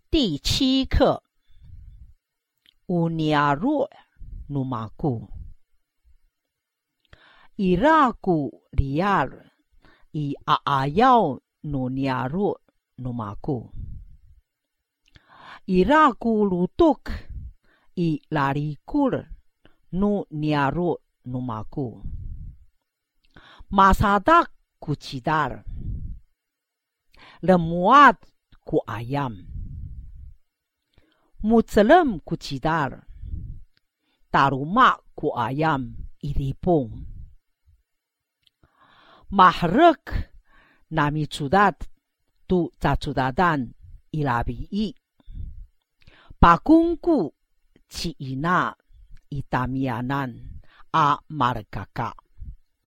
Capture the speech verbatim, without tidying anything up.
第七课 Uniarua Numaku Iraku liar I aayaw nuniaru numaku Iraku lutuk I larikul nu niaru numaku Masadak kucidar Lemuat ku ayam Mutselem kucidar Taruma ku ayam iripong Mahrek nami cudat tu cacudadan ilabii Pakungku ci ina itamianan a markaka